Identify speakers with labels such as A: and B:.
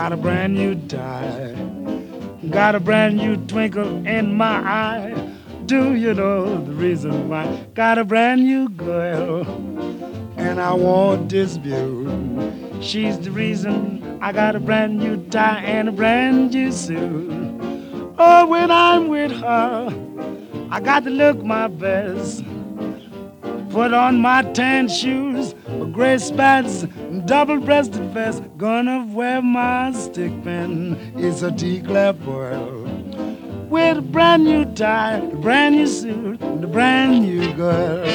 A: got a brand new tie, got a brand new twinkle in my eye. Do you know the reason why? Got a brand new girl, and I won't dispute. She's the reason I got a brand new tie and a brand new suit. Oh, when I'm with her, I got to look my best. Put on my tan shoes, gray spats, double-breasted vest. Gonna wear my stick pin. It's a tea-clapper with a brand new tie, a brand new suit, and a brand new girl.